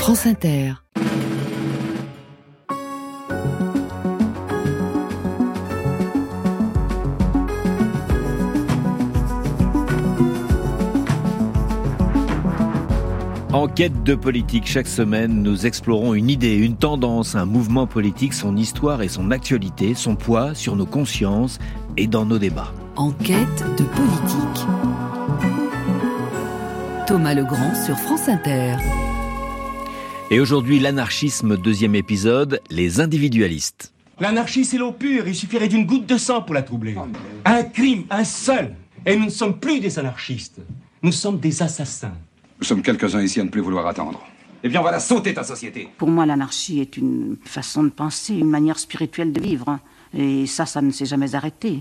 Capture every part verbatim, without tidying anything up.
France Inter. En quête de politique, chaque semaine, nous explorons une idée, une tendance, un mouvement politique, son histoire et son actualité, son poids sur nos consciences et dans nos débats. En quête de politique. Thomas Legrand sur France Inter. Et aujourd'hui, l'anarchisme, deuxième épisode, les individualistes. L'anarchie, c'est l'eau pure, il suffirait d'une goutte de sang pour la troubler. Un crime, un seul. Et nous ne sommes plus des anarchistes, nous sommes des assassins. Nous sommes quelques-uns ici à ne plus vouloir attendre. Eh bien, on va la sauter, ta société. Pour moi, l'anarchie est une façon de penser, une manière spirituelle de vivre. Et ça, ça ne s'est jamais arrêté.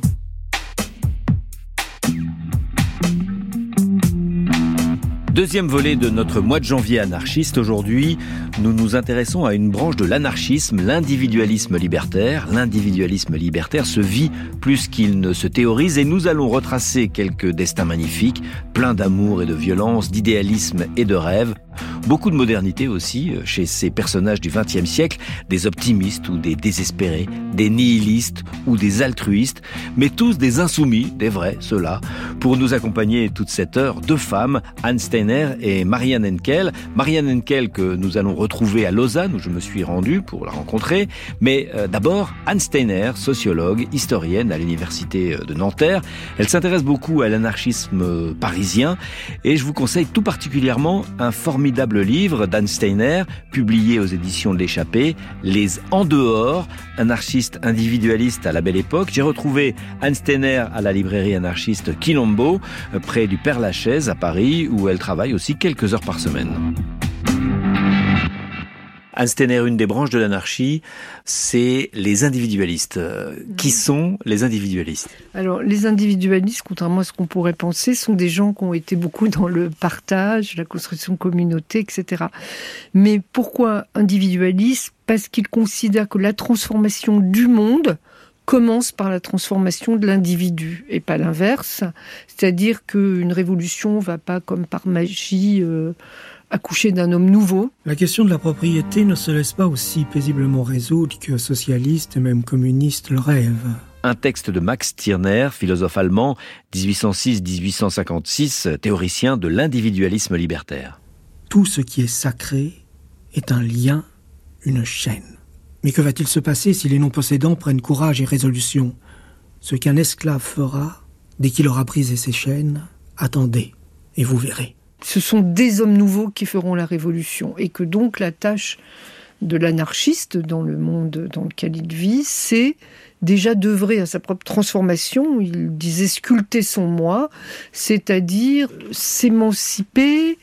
Deuxième volet de notre mois de janvier anarchiste. Aujourd'hui, nous nous intéressons à une branche de l'anarchisme, l'individualisme libertaire. L'individualisme libertaire se vit plus qu'il ne se théorise et nous allons retracer quelques destins magnifiques, pleins d'amour et de violence, d'idéalisme et de rêve. Beaucoup de modernité aussi chez ces personnages du vingtième siècle, des optimistes ou des désespérés, des nihilistes ou des altruistes, mais tous des insoumis, des vrais, ceux-là. Pour nous accompagner toute cette heure, deux femmes, Anne Steiner et Marianne Henkel. Marianne Henkel que nous allons retrouver à Lausanne, où je me suis rendu pour la rencontrer. Mais euh, d'abord, Anne Steiner, sociologue, historienne à l'université de Nanterre. Elle s'intéresse beaucoup à l'anarchisme parisien et je vous conseille tout particulièrement un formidable livre d'Anne Steiner, publié aux éditions de l'Échappée, Les En dehors, anarchistes individualistes à la belle époque. J'ai retrouvé Anne Steiner à la librairie anarchiste Quilombo, près du Père-Lachaise à Paris, où elle travaille aussi quelques heures par semaine. Anne Steiner, une des branches de l'anarchie, c'est les individualistes. Qui sont les individualistes ? Alors, les individualistes, contrairement à ce qu'on pourrait penser, sont des gens qui ont été beaucoup dans le partage, la construction de communautés, et cetera. Mais pourquoi individualistes ? Parce qu'ils considèrent que la transformation du monde commence par la transformation de l'individu et pas l'inverse. C'est-à-dire qu'une révolution ne va pas comme par magie euh, accoucher d'un homme nouveau. La question de la propriété ne se laisse pas aussi paisiblement résoudre que socialistes et même communistes le rêvent. Un texte de Max Stirner, philosophe allemand, dix-huit cent six à dix-huit cent cinquante-six, théoricien de l'individualisme libertaire. Tout ce qui est sacré est un lien, une chaîne. Mais que va-t-il se passer si les non-possédants prennent courage et résolution ? Ce qu'un esclave fera, dès qu'il aura brisé ses chaînes, attendez, et vous verrez. Ce sont des hommes nouveaux qui feront la révolution, et que donc la tâche de l'anarchiste dans le monde dans lequel il vit, c'est déjà d'œuvrer à sa propre transformation. Il disait sculpter son moi, c'est-à-dire s'émanciper,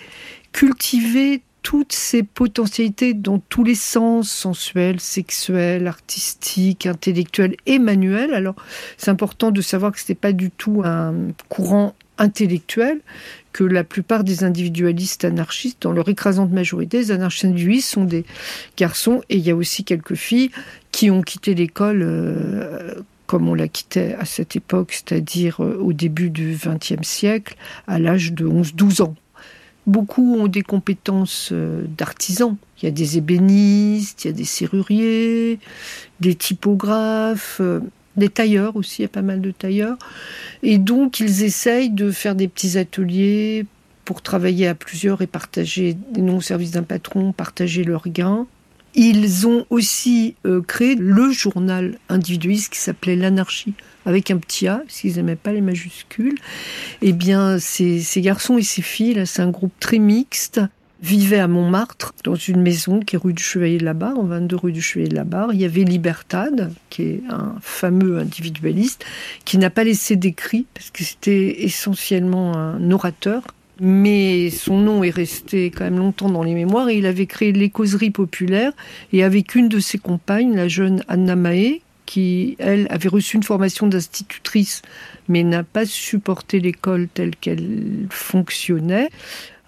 cultiver toutes ces potentialités dans tous les sens, sensuels, sexuels, artistiques, intellectuels et manuels. Alors, c'est important de savoir que ce n'est pas du tout un courant intellectuel, que la plupart des individualistes anarchistes, dans leur écrasante majorité, les anarchistes individualistes sont des garçons, et il y a aussi quelques filles qui ont quitté l'école euh, comme on la quittait à cette époque, c'est-à-dire euh, au début du vingtième siècle, à l'âge de onze douze ans. Beaucoup ont des compétences euh, d'artisans. Il y a des ébénistes, il y a des serruriers, des typographes, euh, des tailleurs aussi, il y a pas mal de tailleurs. Et donc, ils essayent de faire des petits ateliers pour travailler à plusieurs et partager, non au service d'un patron, partager leurs gains. Ils ont aussi euh, créé le journal individualiste qui s'appelait l'Anarchie, avec un petit A, parce qu'ils n'aimaient pas les majuscules. Eh bien, ces, ces garçons et ces filles, là, c'est un groupe très mixte, vivaient à Montmartre, dans une maison qui est rue du Chevalier de la Barre, en vingt-deux rue du Chevalier de la Barre. Il y avait Libertad, qui est un fameux individualiste, qui n'a pas laissé d'écrit, parce que c'était essentiellement un orateur. Mais son nom est resté quand même longtemps dans les mémoires, et il avait créé les causeries populaires, et avec une de ses compagnes, la jeune Anna Mahé, qui, elle, avait reçu une formation d'institutrice, mais n'a pas supporté l'école telle qu'elle fonctionnait,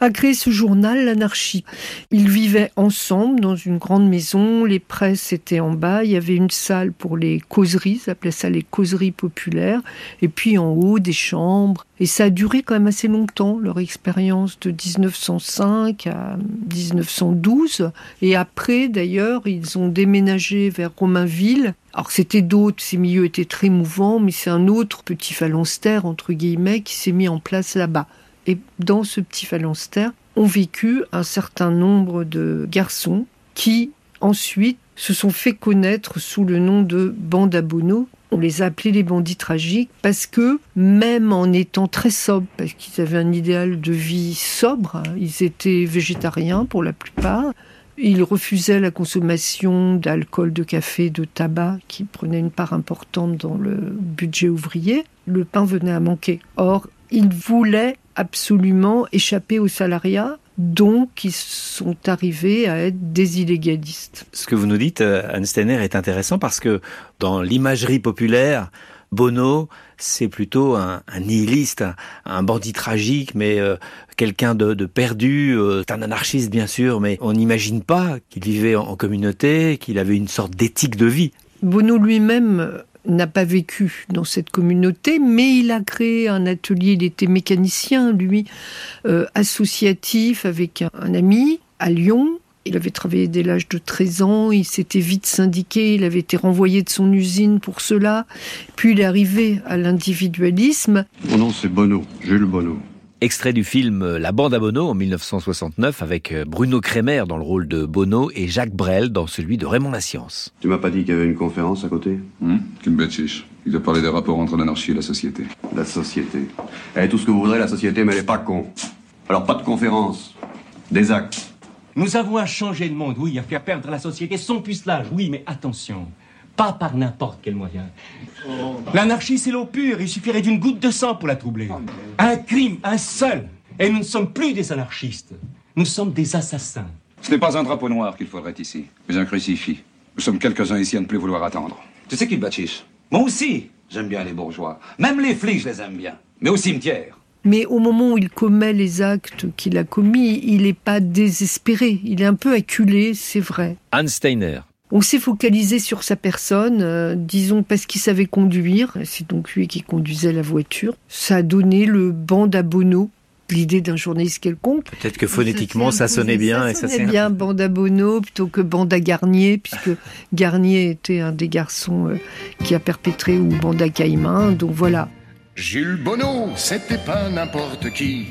a créé ce journal, l'Anarchie. Ils vivaient ensemble dans une grande maison, les presses étaient en bas, il y avait une salle pour les causeries, ils appelaient ça les causeries populaires, et puis en haut des chambres. Et ça a duré quand même assez longtemps, leur expérience de dix-neuf cent cinq à dix-neuf cent douze. Et après, d'ailleurs, ils ont déménagé vers Romainville. Alors c'était d'autres, ces milieux étaient très mouvants, mais c'est un autre petit phalanstère, entre guillemets, qui s'est mis en place là-bas. Et dans ce petit phalanstère ont vécu un certain nombre de garçons qui, ensuite, se sont fait connaître sous le nom de bandes à Bono. On les a appelés les bandits tragiques parce que, même en étant très sobres, parce qu'ils avaient un idéal de vie sobre, ils étaient végétariens pour la plupart, ils refusaient la consommation d'alcool, de café, de tabac, qui prenait une part importante dans le budget ouvrier. Le pain venait à manquer. Or, ils voulaient absolument échapper au salariat, donc ils sont arrivés à être des illégalistes. Ce que vous nous dites, Anne Steiner, est intéressant parce que dans l'imagerie populaire, Bono, c'est plutôt un, un nihiliste, un, un bandit tragique, mais euh, quelqu'un de, de perdu. Euh, c'est un anarchiste, bien sûr, mais on n'imagine pas qu'il vivait en, en communauté, qu'il avait une sorte d'éthique de vie. Bono lui-même n'a pas vécu dans cette communauté, mais il a créé un atelier, il était mécanicien, lui, euh, associatif avec un, un ami à Lyon. Il avait travaillé dès l'âge de treize ans, il s'était vite syndiqué, il avait été renvoyé de son usine pour cela. Puis il est arrivé à l'individualisme. Mon nom c'est Bono, Jules Bono. Extrait du film La bande à Bono en dix-neuf cent soixante-neuf avec Bruno Kremer dans le rôle de Bono et Jacques Brel dans celui de Raymond Lascience. Tu m'as pas dit qu'il y avait une conférence à côté ? Hum, Kim Betchiche. Il doit parler des rapports entre l'anarchie et la société. La société. Eh, tout ce que vous voudrez, la société, mais elle est pas con. Alors pas de conférence, des actes. Nous avons à changer le monde, oui, à faire perdre la société son pucelage, oui, mais attention, pas par n'importe quel moyen. L'anarchie, c'est l'eau pure, il suffirait d'une goutte de sang pour la troubler. Un crime, un seul, et nous ne sommes plus des anarchistes, nous sommes des assassins. Ce n'est pas un drapeau noir qu'il faudrait ici, mais un crucifix. Nous sommes quelques-uns ici à ne plus vouloir attendre. Tu sais qui Batchiche ? Moi aussi, j'aime bien les bourgeois. Même les flics, je les aime bien. Mais au cimetière. Mais au moment où il commet les actes qu'il a commis, il n'est pas désespéré. Il est un peu acculé, c'est vrai. Anne Steiner. On s'est focalisé sur sa personne, euh, disons parce qu'il savait conduire. C'est donc lui qui conduisait la voiture. Ça a donné le bande à Bono, l'idée d'un journaliste quelconque. Peut-être que phonétiquement, ça, ça sonnait bien. Ça et ça sonnait bien, bande à Bono, plutôt que bande à Garnier, puisque Garnier était un des garçons euh, qui a perpétré, ou bande à Caïman. Donc voilà. Jules Bono, c'était pas n'importe qui.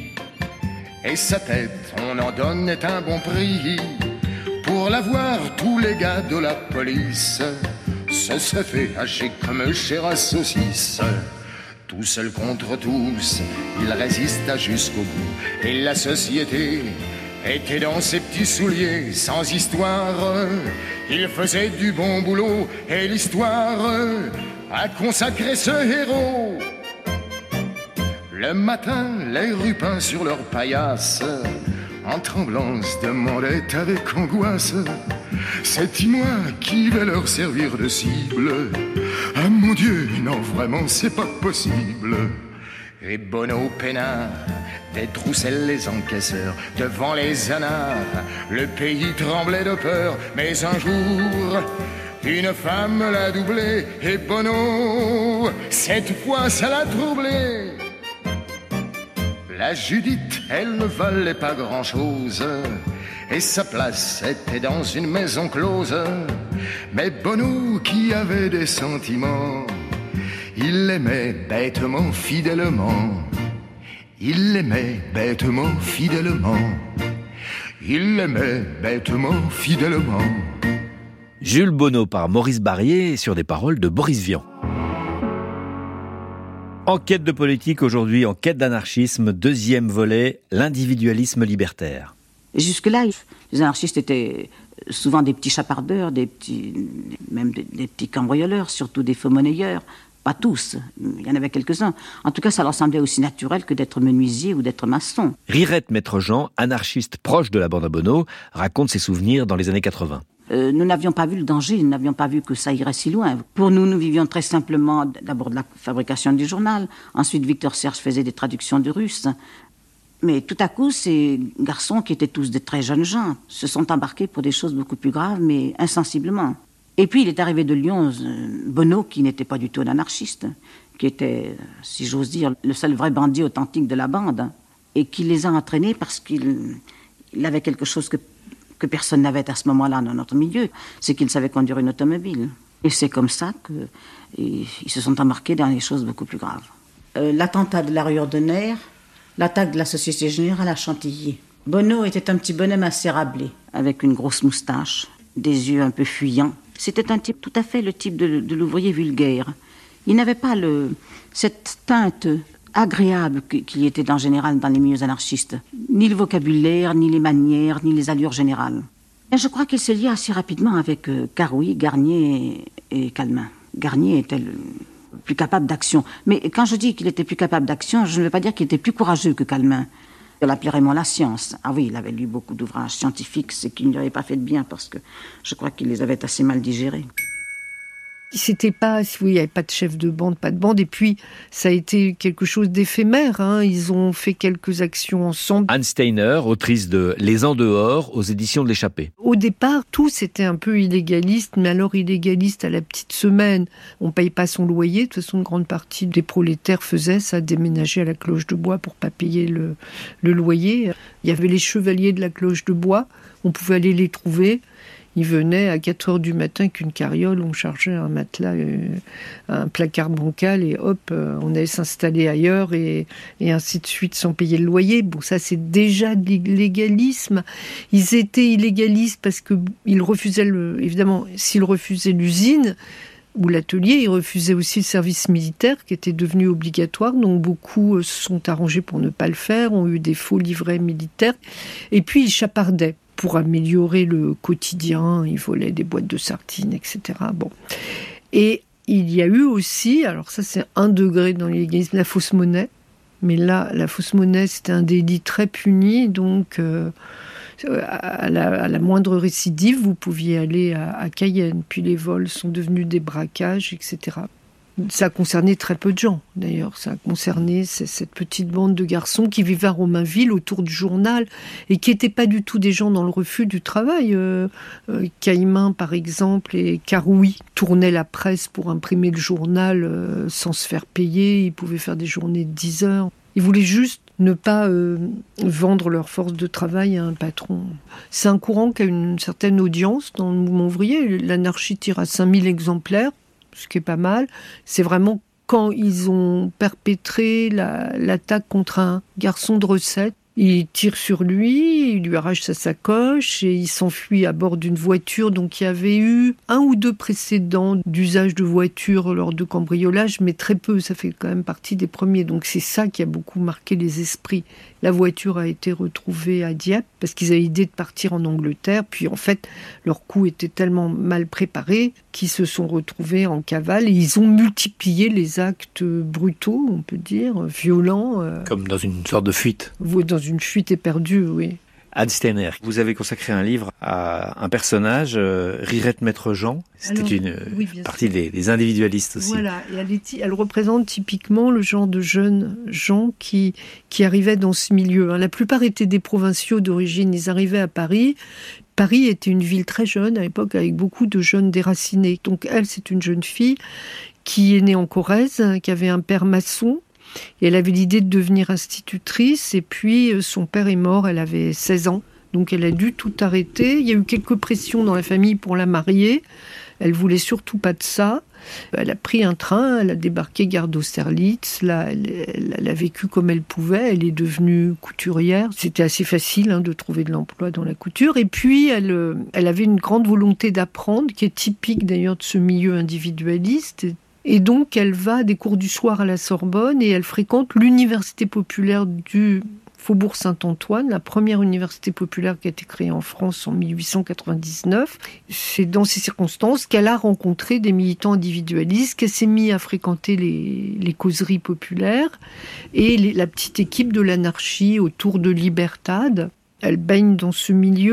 Et sa tête, on en donnait un bon prix. Pour l'avoir, tous les gars de la police se seraient fait hacher comme chair à saucisse. Tout seul contre tous, il résista jusqu'au bout. Et la société était dans ses petits souliers, sans histoire. Il faisait du bon boulot et l'histoire a consacré ce héros. Le matin, les rupins sur leur paillasse, en tremblant, se demandaient avec angoisse: c'est-il moi qui vais leur servir de cible? Ah mon Dieu, non vraiment, c'est pas possible. Et Bono peina, détroussait les encaisseurs devant les anards. Le pays tremblait de peur, mais un jour, une femme l'a doublé. Et Bono, cette fois, ça l'a troublé. La Judith, elle ne valait pas grand-chose, et sa place était dans une maison close. Mais Bono, qui avait des sentiments, il l'aimait bêtement, fidèlement. Il l'aimait bêtement, fidèlement. Il l'aimait bêtement, fidèlement. Jules Bono par Maurice Barrier sur des paroles de Boris Vian. Enquête de politique aujourd'hui, enquête d'anarchisme, deuxième volet, l'individualisme libertaire. Jusque-là, les anarchistes étaient souvent des petits chapardeurs, des petits, même des, des petits cambrioleurs, surtout des faux monnayeurs. Pas tous, il y en avait quelques-uns. En tout cas, ça leur semblait aussi naturel que d'être menuisier ou d'être maçon. Rirette Maître Jean, anarchiste proche de la bande à Bono, raconte ses souvenirs dans les années quatre-vingts. Euh, nous n'avions pas vu le danger, nous n'avions pas vu que ça irait si loin. Pour nous, nous vivions très simplement d'abord de la fabrication du journal. Ensuite, Victor Serge faisait des traductions de russe. Mais tout à coup, ces garçons, qui étaient tous de très jeunes gens, se sont embarqués pour des choses beaucoup plus graves, mais insensiblement. Et puis, il est arrivé de Lyon Bonneau, qui n'était pas du tout un anarchiste, qui était, si j'ose dire, le seul vrai bandit authentique de la bande, et qui les a entraînés parce qu'il il avait quelque chose que, que personne n'avait à ce moment-là dans notre milieu, c'est qu'il savait conduire une automobile. Et c'est comme ça qu'ils se sont embarqués dans des choses beaucoup plus graves. Euh, l'attentat de la rue Ordener, l'attaque de la Société Générale à Chantilly. Bonneau était un petit bonhomme assez rablé, avec une grosse moustache, des yeux un peu fuyants. C'était un type tout à fait le type de, de l'ouvrier vulgaire. Il n'avait pas le, cette teinte agréable qui était en général dans les milieux anarchistes. Ni le vocabulaire, ni les manières, ni les allures générales. Et je crois qu'il se liait assez rapidement avec euh, Carouy, Garnier et, et Calment. Garnier était le plus capable d'action. Mais quand je dis qu'il était plus capable d'action, je ne veux pas dire qu'il était plus courageux que Calment. On l'appelait Raymond la science. Ah oui, il avait lu beaucoup d'ouvrages scientifiques, ce qui ne lui avait pas fait de bien, parce que je crois qu'il les avait assez mal digérés. C'était pas, oui, il n'y avait pas de chef de bande, pas de bande, et puis ça a été quelque chose d'éphémère, hein. Ils ont fait quelques actions ensemble. Anne Steiner, autrice de Les En dehors, aux éditions de l'Échappée. Au départ, tout c'était un peu illégaliste, mais alors illégaliste à la petite semaine. On ne paye pas son loyer, de toute façon une grande partie des prolétaires faisaient ça, déménager à la Cloche de Bois pour pas payer le, le loyer. Il y avait les chevaliers de la Cloche de Bois, on pouvait aller les trouver. Ils venaient à quatre heures du matin avec une carriole, on chargeait un matelas, euh, un placard bancal et hop, euh, on allait s'installer ailleurs et, et ainsi de suite sans payer le loyer. Bon, ça c'est déjà de l'illégalisme. Ils étaient illégalistes parce qu'ils refusaient, le, évidemment, s'ils refusaient l'usine ou l'atelier, ils refusaient aussi le service militaire qui était devenu obligatoire. Donc beaucoup se sont arrangés pour ne pas le faire, ont eu des faux livrets militaires. Et puis ils chapardaient pour améliorer le quotidien, ils volaient des boîtes de sardines, et cetera. Bon. Et il y a eu aussi, alors ça c'est un degré dans l'illégalisme, la fausse monnaie. Mais là, la fausse monnaie, c'était un délit très puni, donc euh, à, la, à la moindre récidive, vous pouviez aller à, à Cayenne. Puis les vols sont devenus des braquages, et cetera. Ça a concerné très peu de gens, d'ailleurs. Ça a concerné cette petite bande de garçons qui vivaient à Romainville autour du journal et qui n'étaient pas du tout des gens dans le refus du travail. Euh, euh, Caïman, par exemple, et Carouy tournaient la presse pour imprimer le journal euh, sans se faire payer. Ils pouvaient faire des journées de dix heures. Ils voulaient juste ne pas euh, vendre leur force de travail à un patron. C'est un courant qui a une certaine audience dans le mouvement ouvrier. L'anarchie tire à cinq mille exemplaires. Ce qui est pas mal, c'est vraiment quand ils ont perpétré la, l'attaque contre un garçon de recette. Il tire sur lui, il lui arrache sa sacoche et il s'enfuit à bord d'une voiture. Donc il y avait eu un ou deux précédents d'usage de voiture lors de cambriolage, mais très peu, ça fait quand même partie des premiers. Donc c'est ça qui a beaucoup marqué les esprits. La voiture a été retrouvée à Dieppe parce qu'ils avaient l'idée de partir en Angleterre. Puis en fait, leur coup était tellement mal préparé qu'ils se sont retrouvés en cavale et ils ont multiplié les actes brutaux, on peut dire, violents. Comme dans une sorte de fuite. Dans une fuite éperdue, oui. Anne Steiner, vous avez consacré un livre à un personnage, euh, Rirette Maître Jean. C'était Alors, une oui, partie des, des individualistes aussi. Voilà, et elle, est, elle représente typiquement le genre de jeunes gens qui, qui arrivaient dans ce milieu. La plupart étaient des provinciaux d'origine, ils arrivaient à Paris. Paris était une ville très jeune à l'époque, avec beaucoup de jeunes déracinés. Donc elle, c'est une jeune fille qui est née en Corrèze, qui avait un père maçon. Et elle avait l'idée de devenir institutrice, et puis son père est mort, elle avait seize ans, donc elle a dû tout arrêter. Il y a eu quelques pressions dans la famille pour la marier, elle voulait surtout pas de ça. Elle a pris un train, elle a débarqué gare d'Austerlitz, là, elle, elle, elle a vécu comme elle pouvait, elle est devenue couturière. C'était assez facile hein, de trouver de l'emploi dans la couture. Et puis, elle, elle avait une grande volonté d'apprendre, qui est typique d'ailleurs de ce milieu individualiste. Et donc, elle va à des cours du soir à la Sorbonne et elle fréquente l'université populaire du Faubourg Saint-Antoine, la première université populaire qui a été créée en France en mille huit cent quatre-vingt-dix-neuf. C'est dans ces circonstances qu'elle a rencontré des militants individualistes, qu'elle s'est mise à fréquenter les, les causeries populaires et les, la petite équipe de l'anarchie autour de Libertad. Elle baigne dans ce milieu.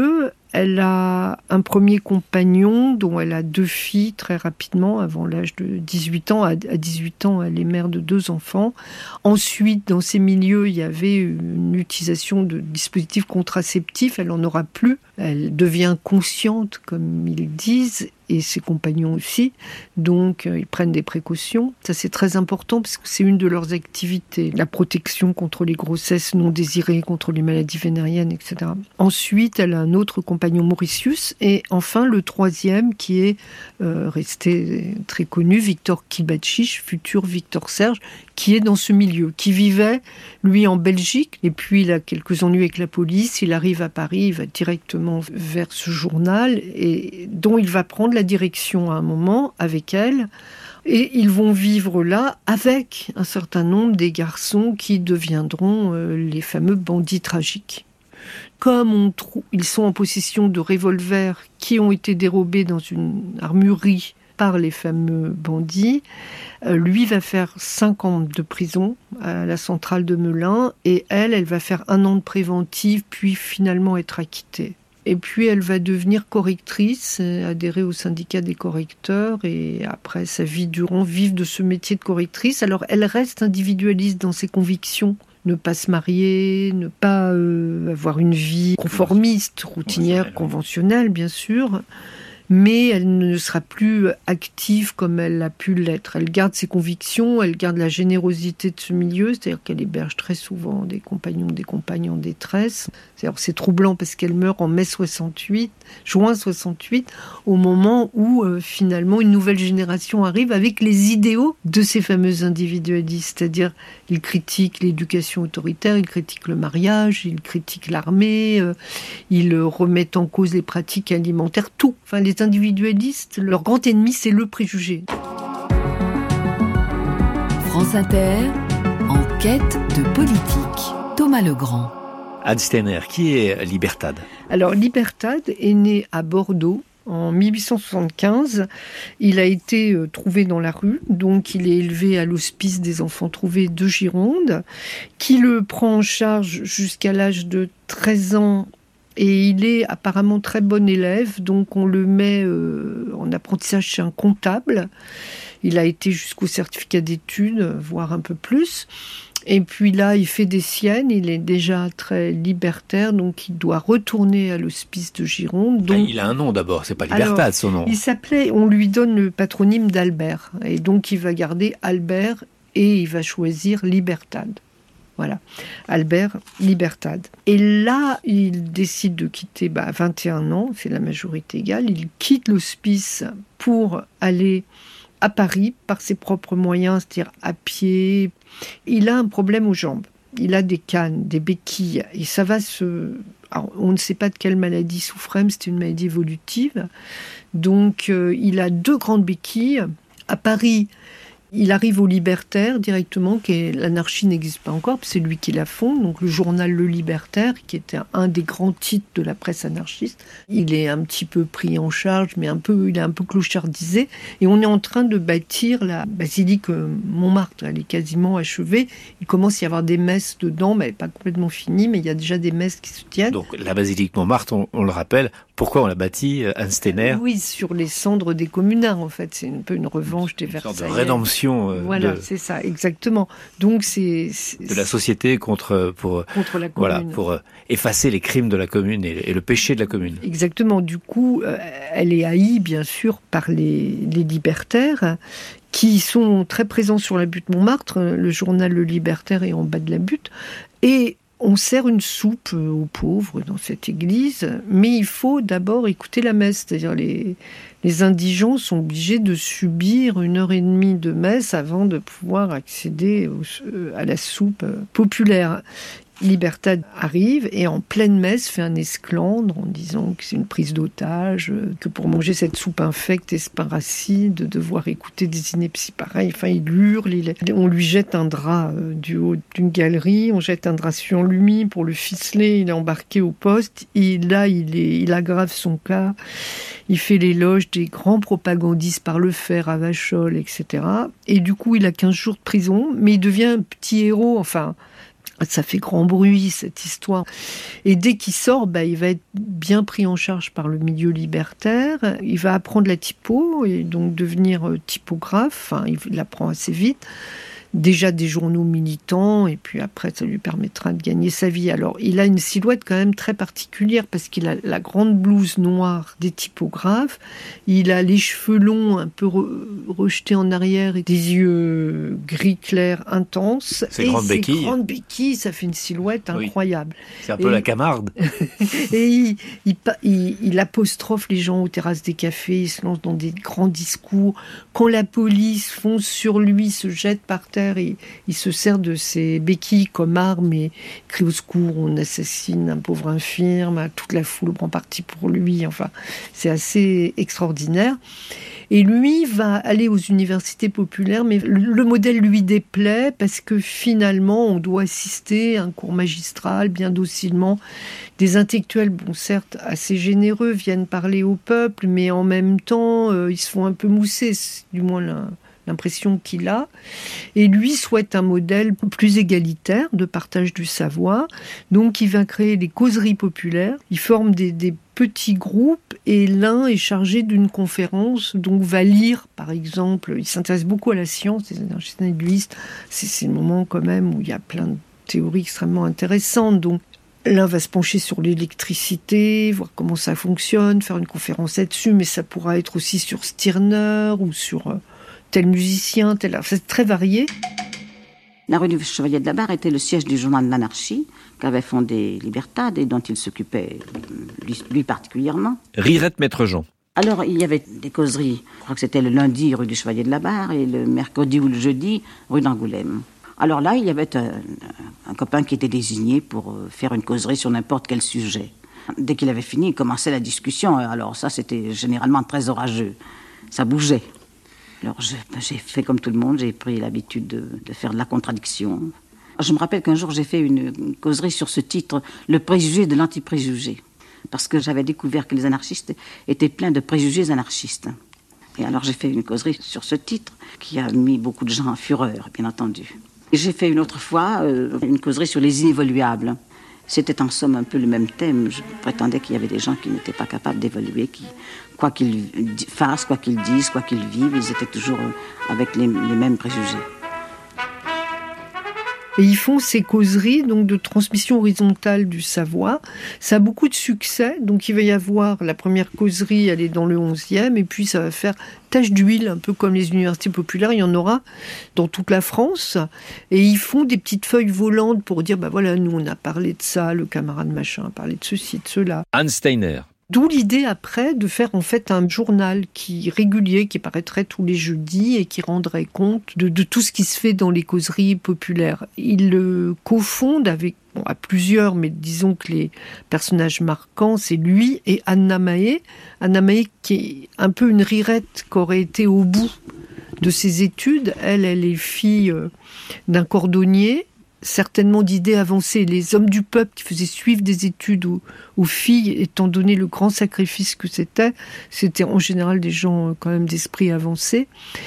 Elle a un premier compagnon dont elle a deux filles très rapidement, avant l'âge de dix-huit ans. À dix-huit ans, elle est mère de deux enfants. Ensuite, dans ces milieux, il y avait une utilisation de dispositifs contraceptifs. Elle n'en aura plus. Elle devient consciente, comme ils disent, et ses compagnons aussi. Donc, euh, ils prennent des précautions. Ça, c'est très important parce que c'est une de leurs activités. La protection contre les grossesses non désirées, contre les maladies vénériennes, et cetera. Ensuite, elle a un autre compagnon, Mauritius. Et enfin, le troisième, qui est euh, resté très connu, Victor Kilbatchich, futur Victor Serge, qui est dans ce milieu, qui vivait, lui, en Belgique. Et puis, il a quelques ennuis avec la police. Il arrive à Paris, il va directement vers ce journal, et dont il va prendre la direction à un moment avec elle. Et ils vont vivre là avec un certain nombre des garçons qui deviendront euh, les fameux bandits tragiques. Comme on trou- ils sont en possession de revolvers qui ont été dérobés dans une armurerie par les fameux bandits, euh, lui va faire cinq ans de prison à la centrale de Melun, et elle, elle va faire un an de préventive, puis finalement être acquittée. Et puis elle va devenir correctrice, adhérer au syndicat des correcteurs, et après sa vie durant, vivre de ce métier de correctrice. Alors elle reste individualiste dans ses convictions. Ne pas se marier, ne pas euh, avoir une vie conformiste, routinière, conventionnelle, bien sûr. Mais elle ne sera plus active comme elle a pu l'être. Elle garde ses convictions, elle garde la générosité de ce milieu, c'est-à-dire qu'elle héberge très souvent des compagnons, des compagnes en détresse. C'est-à-dire c'est troublant parce qu'elle meurt en mai soixante-huit, juin soixante-huit, au moment où euh, finalement une nouvelle génération arrive avec les idéaux de ces fameux individualistes. C'est-à-dire ils critiquent l'éducation autoritaire, ils critiquent le mariage, ils critiquent l'armée, euh, ils remettent en cause les pratiques alimentaires, tout. Enfin, les individualistes, leur grand ennemi, c'est le préjugé. France Inter, en quête de politique. Thomas Legrand. Anne Steiner, qui est Libertad ? Alors, Libertad est né à Bordeaux en mille huit cent soixante-quinze. Il a été euh, trouvé dans la rue, donc il est élevé à l'hospice des enfants trouvés de Gironde, qui le prend en charge jusqu'à l'âge de treize ans. Et il est apparemment très bon élève, donc on le met euh, en apprentissage chez un comptable. Il a été jusqu'au certificat d'études, voire un peu plus. Et puis là, il fait des siennes, il est déjà très libertaire, donc il doit retourner à l'hospice de Gironde. Donc... Ah, il a un nom d'abord, c'est pas Libertad. Alors, son nom. Il s'appelait, on lui donne le patronyme d'Albert. Et donc il va garder Albert et il va choisir Libertad. Voilà, Albert Libertad. Et là, il décide de quitter, bah, à vingt et un ans, c'est la majorité égale, il quitte l'hospice pour aller à Paris par ses propres moyens, c'est-à-dire à pied. Il a un problème aux jambes. Il a des cannes, des béquilles, et ça va se... Alors, on ne sait pas de quelle maladie souffrait, mais c'était une maladie évolutive. Donc, euh, il a deux grandes béquilles. À Paris, il arrive au Libertaire directement, qui est, l'anarchie n'existe pas encore, c'est lui qui la fonde, donc le journal Le Libertaire, qui était un des grands titres de la presse anarchiste. Il est un petit peu pris en charge, mais un peu, il est un peu clochardisé, et on est en train de bâtir la basilique Montmartre, elle est quasiment achevée. Il commence à y avoir des messes dedans, mais elle n'est pas complètement finie, mais il y a déjà des messes qui se tiennent. Donc la basilique Montmartre, on, on le rappelle, pourquoi on l'a bâtie, Anne Steiner ? Oui, sur les cendres des communards, en fait. C'est un peu une revanche des Versailles. Une sorte de rédemption. Euh, voilà, de, c'est ça, exactement. Donc c'est, c'est de la société contre pour contre la commune. Voilà, pour euh, effacer les crimes de la commune et, et le péché de la commune. Exactement. Du coup, euh, elle est haïe, bien sûr, par les, les libertaires, qui sont très présents sur la butte Montmartre. Le journal Le Libertaire est en bas de la butte, et on sert une soupe aux pauvres dans cette église, mais il faut d'abord écouter la messe. C'est-à-dire les, les indigents sont obligés de subir une heure et demie de messe avant de pouvoir accéder au, à la soupe populaire. Libertad arrive et en pleine messe fait un esclandre en disant que c'est une prise d'otage, que pour manger cette soupe infecte et sparacide, de devoir écouter des inepties pareilles. Enfin, il hurle, il... on lui jette un drap du haut d'une galerie, on jette un drap sur lui pour le ficeler, il est embarqué au poste, et là, il, est... il aggrave son cas, il fait l'éloge des grands propagandistes par le fer à Vachol, et cetera. Et du coup, il a quinze jours de prison, mais il devient un petit héros, enfin... Ça fait grand bruit, cette histoire. Et dès qu'il sort, bah, il va être bien pris en charge par le milieu libertaire. Il va apprendre la typo et donc devenir typographe. Enfin, il apprend assez vite. Déjà des journaux militants, et puis après, ça lui permettra de gagner sa vie. Alors, il a une silhouette quand même très particulière, parce qu'il a la grande blouse noire des typographes, il a les cheveux longs, un peu re- rejetés en arrière, et des yeux gris clair intenses. Ces grandes béquilles. Ces grandes béquilles, ça fait une silhouette incroyable. Oui. C'est un peu et... la Camarde. Et il, il, il, il apostrophe les gens aux terrasses des cafés, il se lance dans des grands discours. Quand la police fonce sur lui, se jette par terre, Il, il se sert de ses béquilles comme arme et crie au secours, on assassine un pauvre infirme, toute la foule prend parti pour lui. Enfin, c'est assez extraordinaire. Et lui va aller aux universités populaires, mais le, le modèle lui déplaît parce que finalement, on doit assister à un cours magistral bien docilement. Des intellectuels, bon, certes, assez généreux, viennent parler au peuple, mais en même temps, euh, ils se font un peu mousser, c'est du moins là. L'impression qu'il a, et lui souhaite un modèle plus égalitaire de partage du savoir, donc il va créer les causeries populaires, il forme des, des petits groupes, et l'un est chargé d'une conférence, donc va lire, par exemple, il s'intéresse beaucoup à la science, les anarchistes individualistes, c'est, c'est le moment quand même où il y a plein de théories extrêmement intéressantes, donc l'un va se pencher sur l'électricité, voir comment ça fonctionne, faire une conférence là-dessus, mais ça pourra être aussi sur Stirner, ou sur... Euh, tel musicien, tel... C'est très varié. La rue du Chevalier de la Barre était le siège du journal de l'Anarchie, qu'avait fondé Libertad et dont il s'occupait, lui, lui particulièrement. Rirette Maître Jean. Alors, il y avait des causeries. Je crois que c'était le lundi, rue du Chevalier de la Barre, et le mercredi ou le jeudi, rue d'Angoulême. Alors là, il y avait un, un copain qui était désigné pour faire une causerie sur n'importe quel sujet. Dès qu'il avait fini, il commençait la discussion. Alors ça, c'était généralement très orageux. Ça bougeait. Alors je, ben, j'ai fait comme tout le monde, j'ai pris l'habitude de, de faire de la contradiction. Je me rappelle qu'un jour j'ai fait une, une causerie sur ce titre, le préjugé de l'antipréjugé, parce que j'avais découvert que les anarchistes étaient pleins de préjugés anarchistes. Et alors j'ai fait une causerie sur ce titre qui a mis beaucoup de gens en fureur, bien entendu. Et j'ai fait une autre fois euh, une causerie sur les inévoluables. C'était en somme un peu le même thème. Je prétendais qu'il y avait des gens qui n'étaient pas capables d'évoluer, qui, quoi qu'ils fassent, quoi qu'ils disent, quoi qu'ils vivent, ils étaient toujours avec les, les mêmes préjugés. Et ils font ces causeries donc, de transmission horizontale du savoir. Ça a beaucoup de succès. Donc il va y avoir la première causerie, elle est dans le onzième, et puis ça va faire tache d'huile, un peu comme les universités populaires. Il y en aura dans toute la France. Et ils font des petites feuilles volantes pour dire, bah voilà, nous on a parlé de ça, le camarade machin a parlé de ceci, de cela. Anne Steiner. D'où l'idée après de faire en fait un journal qui régulier, qui paraîtrait tous les jeudis et qui rendrait compte de, de tout ce qui se fait dans les causeries populaires. Il le cofonde avec, bon, à plusieurs, mais disons que les personnages marquants, c'est lui et Anna Mahé. Anna Mahé qui est un peu une rirette qui aurait été au bout de ses études. Elle, elle est fille d'un cordonnier, certainement d'idées avancées. Les hommes du peuple qui faisaient suivre des études aux, aux filles, étant donné le grand sacrifice que c'était, c'était en général des gens quand même d'esprit avancé.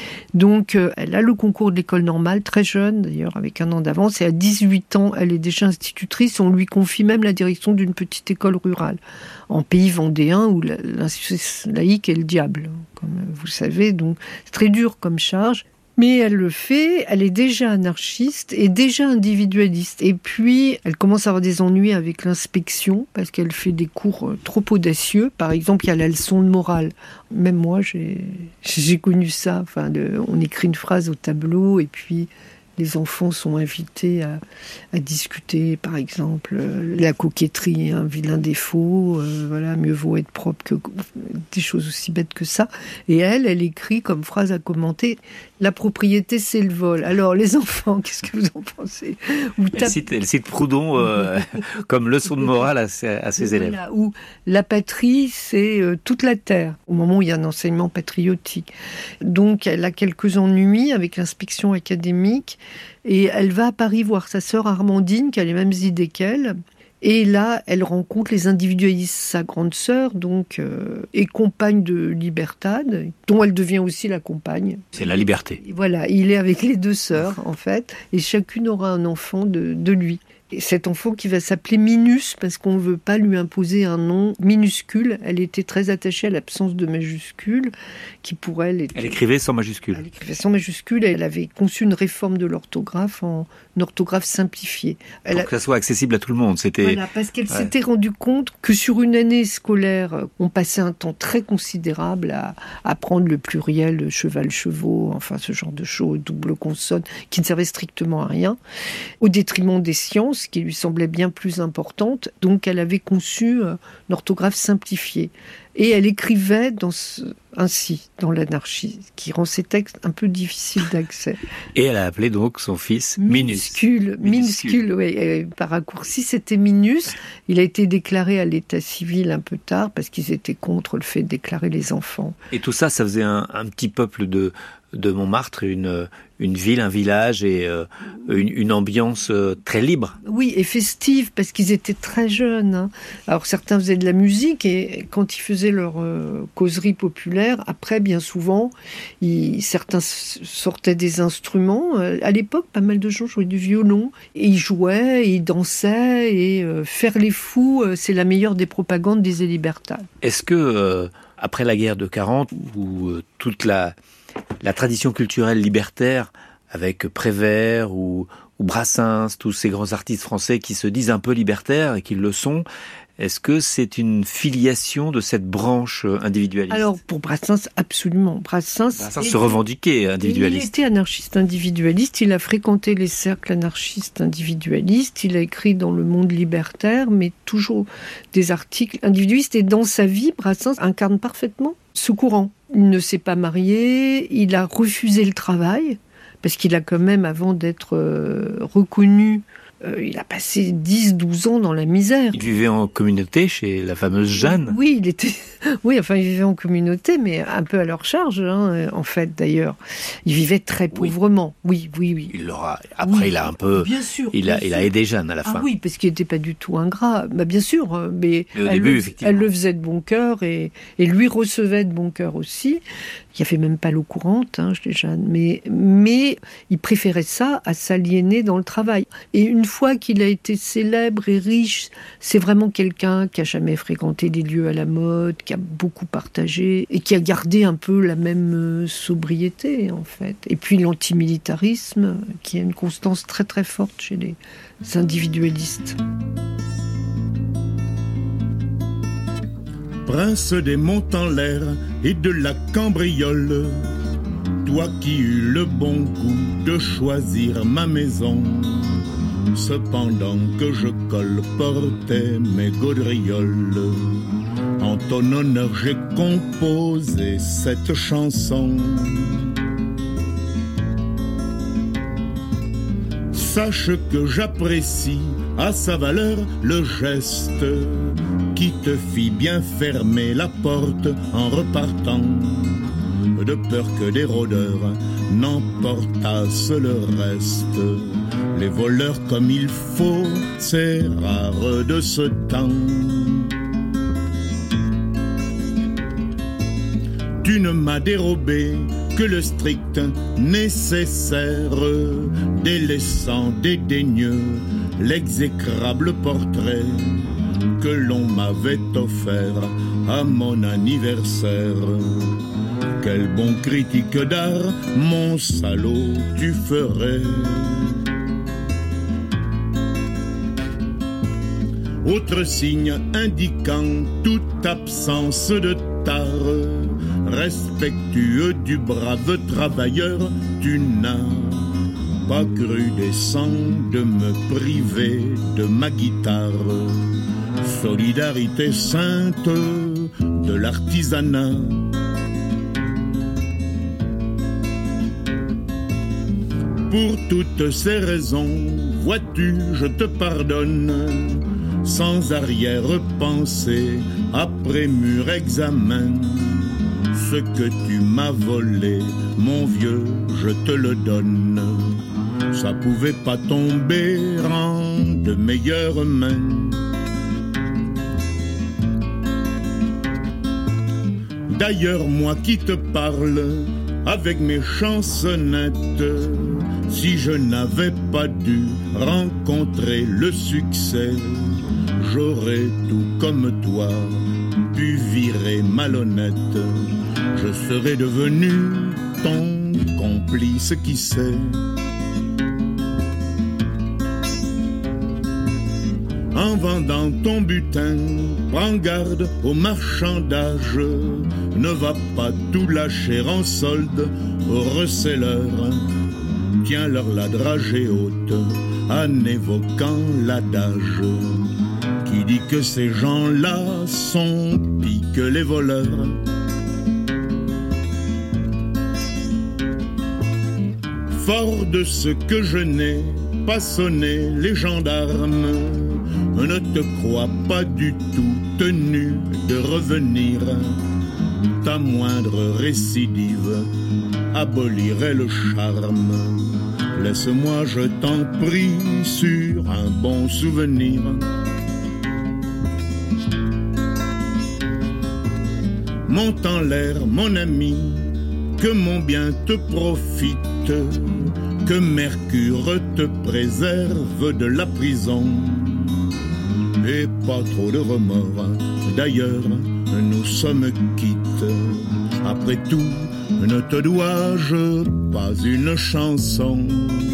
Donc euh, elle a le concours de l'école normale, très jeune d'ailleurs, avec un an d'avance, et à dix-huit ans, elle est déjà institutrice. On lui confie même la direction d'une petite école rurale, en pays vendéen, où l'institution laïque est le diable, comme vous le savez. Donc c'est très dur comme charge. Mais elle le fait, elle est déjà anarchiste et déjà individualiste. Et puis, elle commence à avoir des ennuis avec l'inspection parce qu'elle fait des cours trop audacieux. Par exemple, il y a la leçon de morale. Même moi, j'ai, j'ai connu ça. Enfin, de, on écrit une phrase au tableau et puis les enfants sont invités à, à discuter, par exemple, euh, la coquetterie est un vilain défaut, euh, voilà, mieux vaut être propre que... des choses aussi bêtes que ça. Et elle, elle écrit comme phrase à commenter, la propriété, c'est le vol. Alors, les enfants, qu'est-ce que vous en pensez? Ou elle, cite, elle cite Proudhon euh, comme leçon de morale à ses, à ses élèves. Voilà, ou la patrie, c'est euh, toute la terre, au moment où il y a un enseignement patriotique. Donc, elle a quelques ennuis avec l'inspection académique, et elle va à Paris voir sa sœur Armandine, qui a les mêmes idées qu'elle, Et là, elle rencontre les individualistes, sa grande sœur, donc, euh, et compagne de Libertad, dont elle devient aussi la compagne. C'est la liberté. Et voilà, il est avec les deux sœurs, en fait, et chacune aura un enfant de, de lui. Et cet enfant qui va s'appeler Minus, parce qu'on ne veut pas lui imposer un nom minuscule. Elle était très attachée à l'absence de majuscules, qui pour elle était... Elle écrivait sans majuscules. Elle écrivait sans majuscules, elle avait conçu une réforme de l'orthographe en orthographe simplifiée. Elle Pour a... que ça soit accessible à tout le monde. C'était... Voilà, parce qu'elle ouais. s'était rendue compte que sur une année scolaire, on passait un temps très considérable à apprendre le pluriel, cheval, chevaux, enfin ce genre de choses, double consonne, qui ne servait strictement à rien, au détriment des sciences, qui lui semblaient bien plus importantes. Donc elle avait conçu euh, une orthographe simplifiée. Et elle écrivait dans ce, ainsi, dans l'anarchie, ce qui rend ses textes un peu difficiles d'accès. Et elle a appelé donc son fils Minus. Minuscule, minuscule, oui. Par raccourci, c'était Minus. Il a été déclaré à l'état civil un peu tard, parce qu'ils étaient contre le fait de déclarer les enfants. Et tout ça, ça faisait un, un petit peuple de, de Montmartre, une, une ville, un village et euh, une, une ambiance euh, très libre. Oui, et festive, parce qu'ils étaient très jeunes. Hein. Alors certains faisaient de la musique, et quand ils faisaient leur euh, causerie populaire, après, bien souvent, ils, certains sortaient des instruments. Euh, à l'époque, pas mal de gens jouaient du violon, et ils jouaient, et ils dansaient, et euh, faire les fous, euh, c'est la meilleure des propagandes des Libertad. Est-ce que, euh, après la guerre de quarante, où euh, toute la... la tradition culturelle libertaire avec Prévert ou, ou Brassens, tous ces grands artistes français qui se disent un peu libertaires et qui le sont, est-ce que c'est une filiation de cette branche individualiste ? Alors, pour Brassens, absolument. Brassens, Brassens se revendiquait individualiste. Il était anarchiste individualiste, il a fréquenté les cercles anarchistes individualistes, il a écrit dans le Monde libertaire, mais toujours des articles individualistes. Et dans sa vie, Brassens incarne parfaitement ce courant. Il ne s'est pas marié, il a refusé le travail, parce qu'il a quand même, avant d'être euh, reconnu, euh, il a passé dix douze ans dans la misère. Il vivait en communauté chez la fameuse Jeanne. Oui, il était... oui, enfin, il vivait en communauté, mais un peu à leur charge, hein, en fait, d'ailleurs. Il vivait très pauvrement. Oui, oui, oui. Il l'aura... Après, oui, il a un peu... Bien sûr. Il a, bien il sûr. a aidé Jeanne à la ah, fin. Oui, parce qu'il n'était pas du tout ingrat. Bah, bien sûr, mais, mais au elle, début, le, effectivement. elle le faisait de bon cœur et, et lui recevait de bon cœur aussi. Il n'y avait même pas l'eau courante hein, chez Jeanne, mais, mais il préférait ça à s'aliéner dans le travail. Et une fois qu'il a été célèbre et riche, c'est vraiment quelqu'un qui a jamais fréquenté des lieux à la mode, qui a beaucoup partagé et qui a gardé un peu la même sobriété en fait. Et puis l'antimilitarisme, qui a une constance très très forte chez les individualistes. Prince des monts en l'air et de la cambriole, toi qui eus le bon goût de choisir ma maison, cependant que je colportais mes gaudrioles, en ton honneur j'ai composé cette chanson. Sache que j'apprécie à sa valeur le geste qui te fit bien fermer la porte en repartant, de peur que des rôdeurs n'emportassent le reste. Les voleurs comme il faut, c'est rare de ce temps. Tu ne m'as dérobé que le strict nécessaire, délaissant dédaigneux l'exécrable portrait que l'on m'avait offert à mon anniversaire. Quel bon critique d'art, mon salaud, tu ferais. Autre signe indiquant toute absence de tare, respectueux du brave travailleur, tu n'as pas cru décent de me priver de ma guitare. Solidarité sainte de l'artisanat. Pour toutes ces raisons, vois-tu, je te pardonne, sans arrière-pensée, après mûr examen. Ce que tu m'as volé, mon vieux, je te le donne. Ça pouvait pas tomber en de meilleures mains. D'ailleurs, moi qui te parle avec mes chansonnettes, si je n'avais pas dû rencontrer le succès, j'aurais tout comme toi pu virer malhonnête. Je serais devenu ton complice, qui sait. En vendant ton butin, prends garde au marchandage. Ne va pas tout lâcher en solde aux receleurs. Tiens-leur la dragée haute en évoquant l'adage qui dit que ces gens-là sont pis que les voleurs. Fort de ce que je n'ai pas sonné les gendarmes, ne te crois pas du tout tenu de revenir. Ta moindre récidive abolirait le charme. Laisse-moi, je t'en prie, sur un bon souvenir. Monte en l'air, mon ami, que mon bien te profite, que Mercure te préserve de la prison. Et pas trop de remords, d'ailleurs, nous sommes quittes. Après tout, ne te dois-je pas une chanson?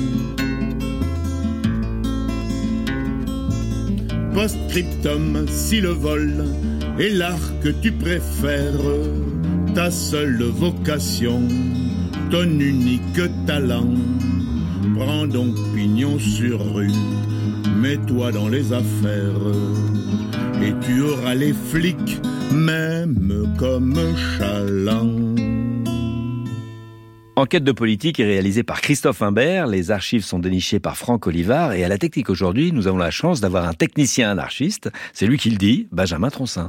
Post-scriptum, si le vol est l'art que tu préfères, ta seule vocation, ton unique talent, prends donc pignon sur rue, mets-toi dans les affaires, et tu auras les flics même comme chaland. Enquête de politique est réalisée par Christophe Imbert, les archives sont dénichées par Franck Olivard, et à la technique aujourd'hui, nous avons la chance d'avoir un technicien anarchiste, c'est lui qui le dit, Benjamin Troncin.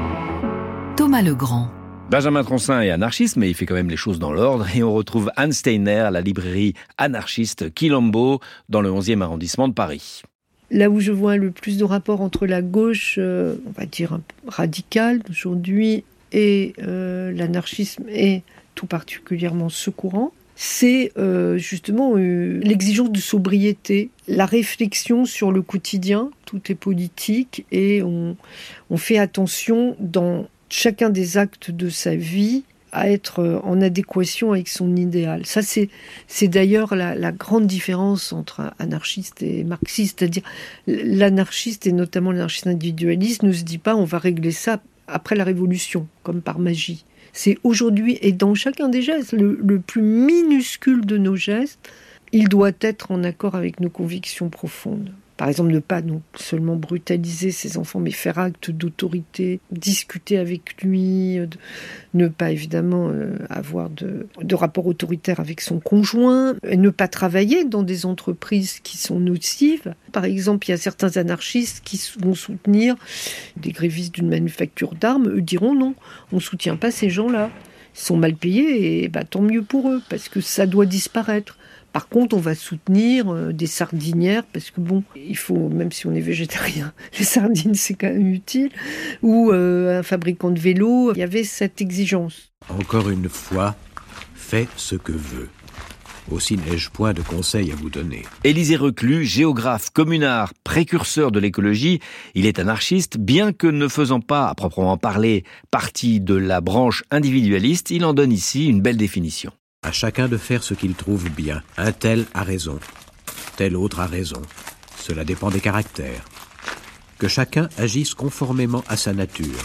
Thomas Legrand. Benjamin Troncin est anarchiste, mais il fait quand même les choses dans l'ordre, et on retrouve Anne Steiner à la librairie anarchiste Quilombo, dans le onzième arrondissement de Paris. Là où je vois le plus de rapports entre la gauche, euh, on va dire radicale aujourd'hui, et euh, l'anarchisme, et tout particulièrement ce courant, c'est euh, justement euh, l'exigence de sobriété, la réflexion sur le quotidien, tout est politique, et on, on fait attention dans chacun des actes de sa vie à être en adéquation avec son idéal. Ça, c'est, c'est d'ailleurs la, la grande différence entre anarchiste et marxiste, c'est-à-dire l'anarchiste, et notamment l'anarchiste individualiste, ne se dit pas on va régler ça après la Révolution, comme par magie. C'est aujourd'hui, et dans chacun des gestes, le, le plus minuscule de nos gestes, il doit être en accord avec nos convictions profondes. Par exemple, ne pas non seulement brutaliser ses enfants, mais faire acte d'autorité, discuter avec lui, de, ne pas évidemment euh, avoir de, de rapport autoritaire avec son conjoint, et ne pas travailler dans des entreprises qui sont nocives. Par exemple, il y a certains anarchistes qui vont soutenir des grévistes d'une manufacture d'armes, eux diront non, on ne soutient pas ces gens-là. Ils sont mal payés et bah, tant mieux pour eux, parce que ça doit disparaître. Par contre, on va soutenir euh, des sardinières, parce que bon, il faut, même si on est végétarien, les sardines c'est quand même utile, ou euh, un fabricant de vélo, il y avait cette exigence. Encore une fois, fais ce que veut. Aussi n'ai-je point de conseils à vous donner. Élisée Reclus, géographe, communard, précurseur de l'écologie, il est anarchiste, bien que ne faisant pas, à proprement parler, partie de la branche individualiste, il en donne ici une belle définition. À chacun de faire ce qu'il trouve bien. Un tel a raison, tel autre a raison. Cela dépend des caractères. Que chacun agisse conformément à sa nature,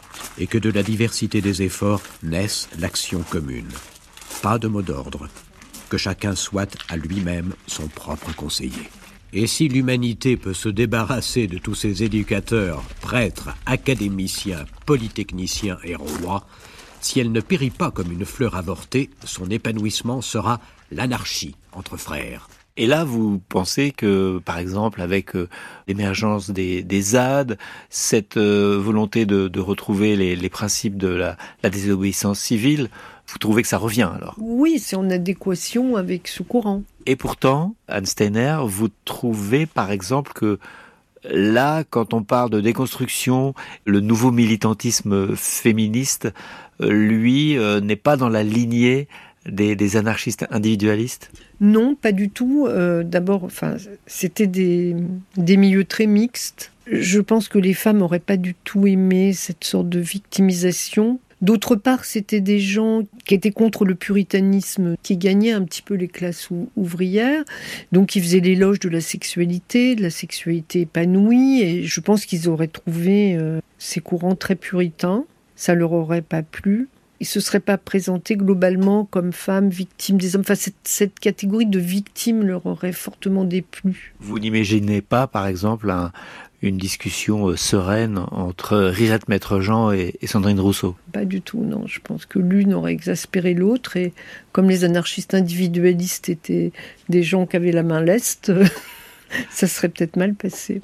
et que de la diversité des efforts naisse l'action commune. Pas de mot d'ordre. Que chacun soit à lui-même son propre conseiller. Et si l'humanité peut se débarrasser de tous ces éducateurs, prêtres, académiciens, polytechniciens et rois, si elle ne périt pas comme une fleur avortée, son épanouissement sera l'anarchie entre frères. Et là, vous pensez que, par exemple, avec euh, l'émergence des, des Z A D, cette euh, volonté de, de retrouver les, les principes de la, la désobéissance civile, vous trouvez que ça revient alors? Oui, c'est en adéquation avec ce courant. Et pourtant, Anne Steiner, vous trouvez par exemple que Là, quand on parle de déconstruction, le nouveau militantisme féministe, lui, euh, n'est pas dans la lignée des, des anarchistes individualistes ? Non, pas du tout. Euh, d'abord, enfin, c'était des, des milieux très mixtes. Je pense que les femmes n'auraient pas du tout aimé cette sorte de victimisation. D'autre part, c'était des gens qui étaient contre le puritanisme, qui gagnaient un petit peu les classes ou- ouvrières. Donc, ils faisaient l'éloge de la sexualité, de la sexualité épanouie. Et je pense qu'ils auraient trouvé euh, ces courants très puritains. Ça leur aurait pas plu. Ils ne se seraient pas présentés globalement comme femmes victimes des hommes. Enfin, cette, cette catégorie de victimes leur aurait fortement déplu. Vous n'imaginez pas, par exemple, un, une discussion euh, sereine entre Rirette Maître-Jean et, et Sandrine Rousseau ? Pas du tout, non. Je pense que l'une aurait exaspéré l'autre. Et comme les anarchistes individualistes étaient des gens qui avaient la main leste, ça serait peut-être mal passé.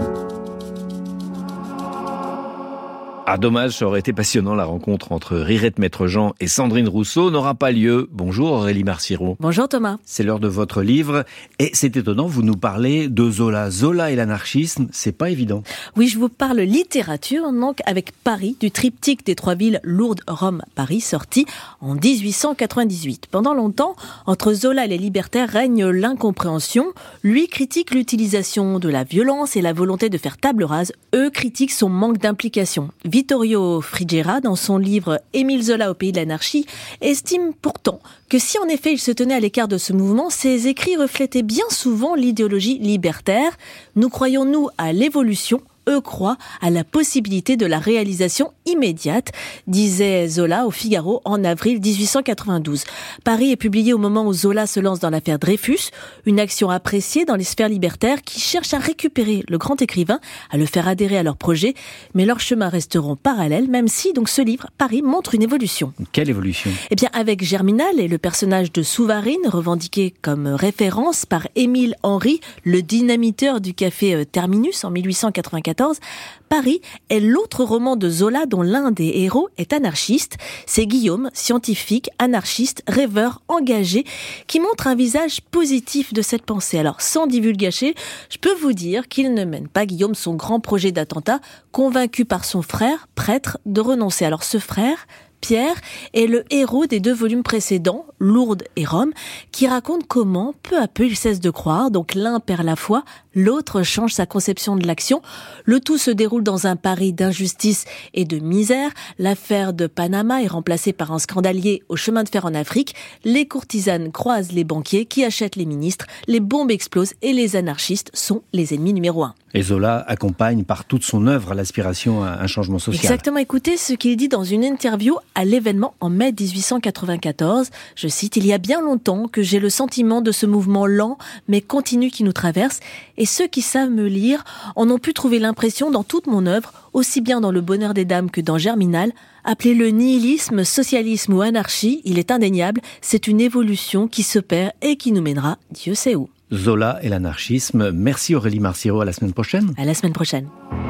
Ah dommage, ça aurait été passionnant, la rencontre entre Rirette Maître-Jean et Sandrine Rousseau n'aura pas lieu. Bonjour Aurélie Marciro. Bonjour Thomas. C'est l'heure de votre livre et c'est étonnant, vous nous parlez de Zola. Zola et l'anarchisme, c'est pas évident. Oui, je vous parle littérature, donc avec Paris, du triptyque des trois villes, Lourdes, Rome, Paris, sorti en dix-huit cent quatre-vingt-dix-huit. Pendant longtemps, entre Zola et les libertaires règne l'incompréhension. Lui critique l'utilisation de la violence et la volonté de faire table rase. Eux critiquent son manque d'implication. Vittorio Frigera, dans son livre « Émile Zola au pays de l'anarchie », estime pourtant que si en effet il se tenait à l'écart de ce mouvement, ses écrits reflétaient bien souvent l'idéologie libertaire. Nous croyons, nous, à l'évolution. Eux croient à la possibilité de la réalisation immédiate, disait Zola au Figaro en avril dix-huit cent quatre-vingt-douze. Paris est publié au moment où Zola se lance dans l'affaire Dreyfus, une action appréciée dans les sphères libertaires qui cherchent à récupérer le grand écrivain, à le faire adhérer à leur projet, mais leurs chemins resteront parallèles, même si donc ce livre, Paris, montre une évolution. Quelle évolution ? Eh bien, avec Germinal et le personnage de Souvarine, revendiqué comme référence par Émile Henry, le dynamiteur du café Terminus en mille huit cent quatre-vingt-quatorze, Paris est l'autre roman de Zola dont l'un des héros est anarchiste. C'est Guillaume, scientifique, anarchiste, rêveur, engagé, qui montre un visage positif de cette pensée. Alors, sans divulgacher, je peux vous dire qu'il ne mène pas Guillaume son grand projet d'attentat, convaincu par son frère, prêtre, de renoncer. Alors, ce frère, Pierre, est le héros des deux volumes précédents, Lourdes et Rome, qui racontent comment, peu à peu, il cesse de croire. Donc l'un perd la foi, l'autre change sa conception de l'action. Le tout se déroule dans un Paris d'injustice et de misère. L'affaire de Panama est remplacée par un scandalier au chemin de fer en Afrique. Les courtisanes croisent les banquiers qui achètent les ministres. Les bombes explosent et les anarchistes sont les ennemis numéro un. Et Zola accompagne par toute son œuvre l'aspiration à un changement social. Exactement, écoutez ce qu'il dit dans une interview à l'événement en mai dix-huit cent quatre-vingt-quatorze. Je cite, « Il y a bien longtemps que j'ai le sentiment de ce mouvement lent mais continu qui nous traverse. Et ceux qui savent me lire en ont pu trouver l'impression dans toute mon œuvre, aussi bien dans Le Bonheur des Dames que dans Germinal. Appelez-le nihilisme, socialisme ou anarchie, il est indéniable. C'est une évolution qui s'opère et qui nous mènera Dieu sait où. » Zola et l'anarchisme. Merci Aurélie Marciro, à la semaine prochaine. À la semaine prochaine.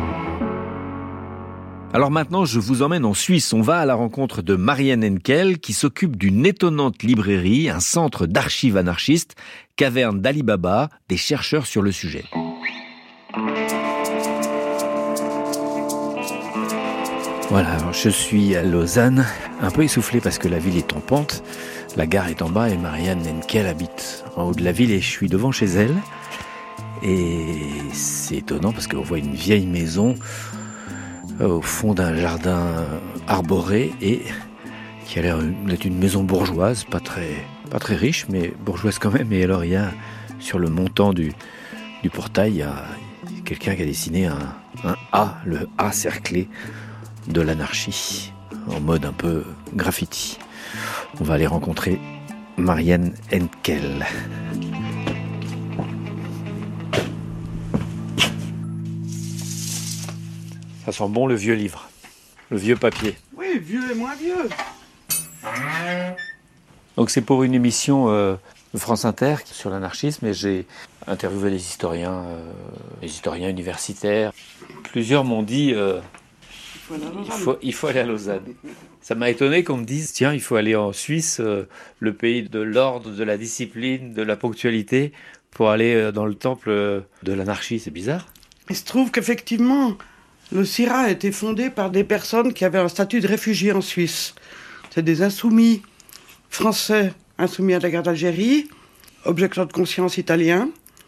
Alors maintenant, je vous emmène en Suisse. On va à la rencontre de Marianne Henkel qui s'occupe d'une étonnante librairie, un centre d'archives anarchistes, Caverne d'Ali Baba, des chercheurs sur le sujet. Voilà, alors je suis à Lausanne, un peu essoufflé parce que la ville est en pente. La gare est en bas et Marianne Henkel habite en haut de la ville et je suis devant chez elle. Et c'est étonnant parce qu'on voit une vieille maison au fond d'un jardin arboré et qui a l'air d'être une maison bourgeoise, pas très, pas très riche, mais bourgeoise quand même. Et alors il y a, sur le montant du, du portail, il y a quelqu'un qui a dessiné un, un A, le A cerclé de l'anarchie, en mode un peu graffiti. On va aller rencontrer Marianne Henkel. Ça sent bon le vieux livre, le vieux papier. Oui, vieux et moins vieux. Donc c'est pour une émission euh, de France Inter sur l'anarchisme et j'ai interviewé des historiens, euh, des historiens universitaires. Plusieurs m'ont dit euh, il, faut, il faut aller à Lausanne. Ça m'a étonné qu'on me dise tiens, il faut aller en Suisse, euh, le pays de l'ordre, de la discipline, de la ponctualité, pour aller euh, dans le temple euh, de l'anarchie. C'est bizarre. Il se trouve qu'effectivement, le C I R A a été fondé par des personnes qui avaient un statut de réfugié en Suisse. C'est des insoumis français, insoumis à la guerre d'Algérie, objecteurs de conscience italiens.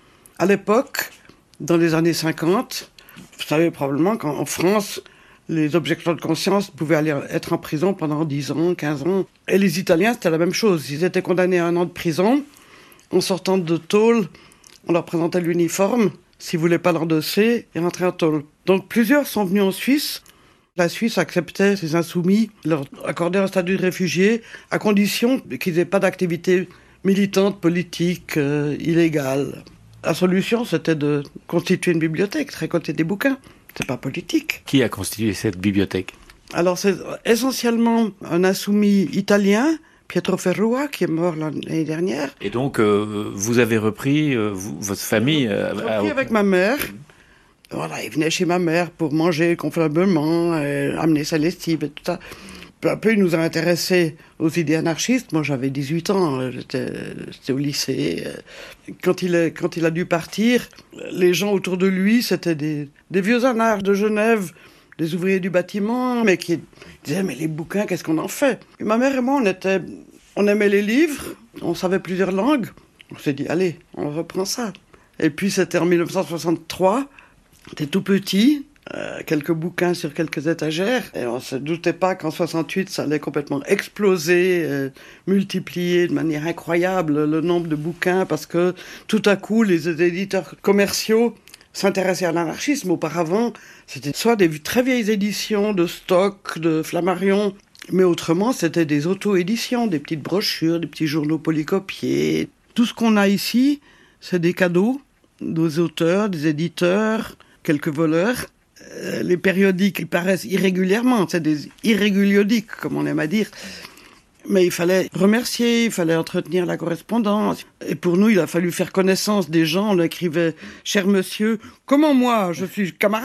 À l'époque, dans les années cinquante, vous savez probablement qu'en France, les objecteurs de conscience pouvaient aller être en prison pendant dix ans, quinze ans. Et les Italiens, c'était la même chose. Ils étaient condamnés à un an de prison. En sortant de tôle, on leur présentait l'uniforme. S'ils ne voulaient pas l'endosser, ils rentraient en tôle. Donc plusieurs sont venus en Suisse. La Suisse acceptait ces insoumis, leur accordait un statut de réfugié, à condition qu'ils n'aient pas d'activité militante, politique, euh, illégale. La solution, c'était de constituer une bibliothèque, de récolter des bouquins. C'est pas politique. Qui a constitué cette bibliothèque ? Alors, c'est essentiellement un insoumis italien, Pietro Ferrua, qui est mort l'année dernière. Et donc, euh, vous avez repris, euh, vous, votre famille... Euh, J'ai repris avec ma mère. Voilà, il venait chez ma mère pour manger convenablement, et amener sa lessive et tout ça. Peu à peu, il nous a intéressés aux idées anarchistes. Moi, j'avais dix-huit ans, j'étais, j'étais au lycée. Quand il, est, quand il a dû partir, les gens autour de lui, c'était des, des vieux anarches de Genève, des ouvriers du bâtiment, mais qui disaient « mais les bouquins, qu'est-ce qu'on en fait ?» Et ma mère et moi, on, était, on aimait les livres, on savait plusieurs langues. On s'est dit « allez, on reprend ça ». Et puis, c'était en dix-neuf cent soixante-trois, c'était tout petit, Euh, quelques bouquins sur quelques étagères, et on se doutait pas qu'en soixante-huit, ça allait complètement exploser, euh, multiplier de manière incroyable le nombre de bouquins, parce que tout à coup, les éditeurs commerciaux s'intéressaient à l'anarchisme. Auparavant, c'était soit des très vieilles éditions de Stock, de Flammarion, mais autrement, c'était des auto-éditions, des petites brochures, des petits journaux polycopiés. Tout ce qu'on a ici, c'est des cadeaux des auteurs, des éditeurs, quelques voleurs. Les périodiques, ils paraissent irrégulièrement, c'est des irréguliodiques, comme on aime à dire. Mais il fallait remercier, il fallait entretenir la correspondance. Et pour nous, il a fallu faire connaissance des gens. On écrivait « Cher monsieur, comment moi, je suis camarade ?»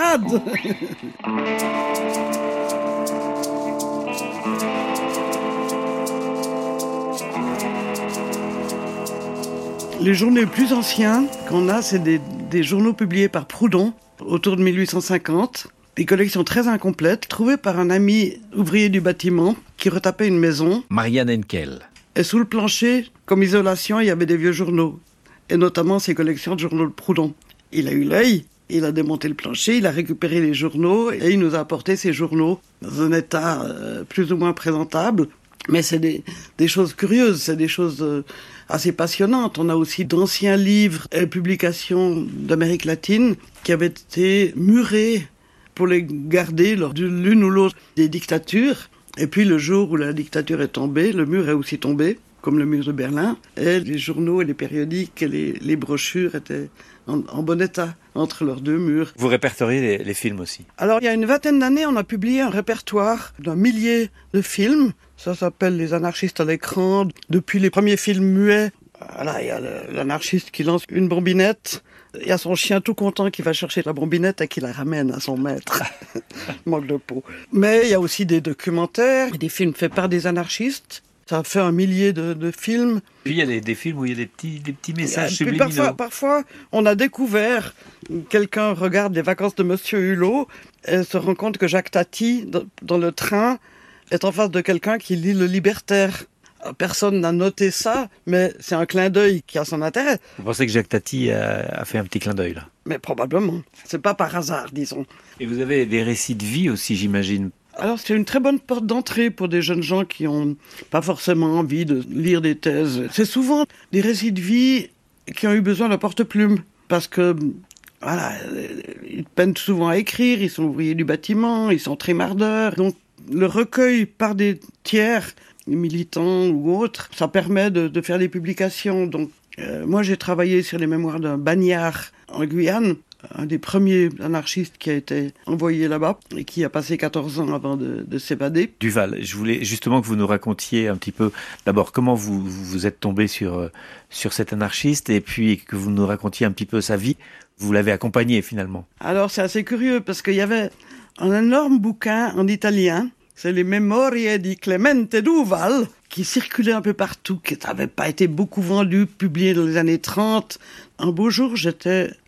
Les journaux les plus anciens qu'on a, c'est des, des journaux publiés par Proudhon, autour de mille huit cent cinquante, des collections très incomplètes, trouvées par un ami ouvrier du bâtiment qui retapait une maison. Marianne Henkel. Et sous le plancher, comme isolation, il y avait des vieux journaux, et notamment ces collections de journaux de Proudhon. Il a eu l'œil, il a démonté le plancher, il a récupéré les journaux, et il nous a apporté ces journaux dans un état euh, plus ou moins présentable. Mais c'est des, des choses curieuses, c'est des choses euh, assez passionnantes. On a aussi d'anciens livres et publications d'Amérique latine qui avaient été murés pour les garder lors de l'une ou l'autre des dictatures. Et puis le jour où la dictature est tombée, le mur est aussi tombé, comme le mur de Berlin. Et les journaux et les périodiques et les, les brochures étaient en, en bon état entre leurs deux murs. Vous répertoriez les, les films aussi. Alors il y a une vingtaine d'années, on a publié un répertoire d'un millier de films. Ça s'appelle Les anarchistes à l'écran. Depuis les premiers films muets, voilà, il y a le, l'anarchiste qui lance une bombinette. Il y a son chien tout content qui va chercher la bombinette et qui la ramène à son maître. Manque de peau. Mais il y a aussi des documentaires, des films faits par des anarchistes. Ça fait un millier de, de films. Puis il y a des, des films où il y a des petits, des petits messages subliminaux. Parfois, parfois, on a découvert, quelqu'un regarde les vacances de Monsieur Hulot et se rend compte que Jacques Tati, dans, dans le train, est en face de quelqu'un qui lit Le Libertaire. Personne n'a noté ça, mais c'est un clin d'œil qui a son intérêt. Vous pensez que Jacques Tati a, a fait un petit clin d'œil, là ? Mais probablement. C'est pas par hasard, disons. Et vous avez des récits de vie aussi, j'imagine. Alors, c'est une très bonne porte d'entrée pour des jeunes gens qui ont pas forcément envie de lire des thèses. C'est souvent des récits de vie qui ont eu besoin d'un porte-plume. Parce que, voilà, ils peinent souvent à écrire, ils sont ouvriers du bâtiment, ils sont trémardeurs. Donc, le recueil par des tiers, militants ou autres, ça permet de, de faire des publications. Donc, euh, moi, j'ai travaillé sur les mémoires d'un bagnard en Guyane, un des premiers anarchistes qui a été envoyé là-bas et qui a passé quatorze ans avant de, de s'évader. Duval, je voulais justement que vous nous racontiez un petit peu, d'abord, comment vous, vous êtes tombé sur, sur cet anarchiste et puis que vous nous racontiez un petit peu sa vie. Vous l'avez accompagné finalement. Alors, c'est assez curieux parce qu'il y avait un énorme bouquin en italien, c'est les Memorie di Clemente Duval, qui circulait un peu partout, qui n'avait pas été beaucoup vendu, publié dans les années trente. Un beau jour, j'étais